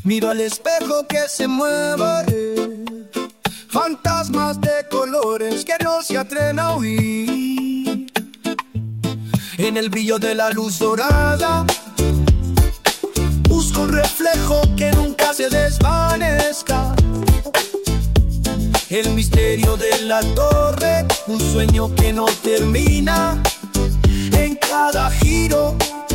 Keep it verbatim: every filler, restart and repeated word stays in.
Miro al espejo que se mueve, fantasmas de colores que no se atreven a huir. En el brillo de la luz dorada busco un reflejo que nunca se desvanezca. El misterio de la torre, un sueño que no termina. En cada giro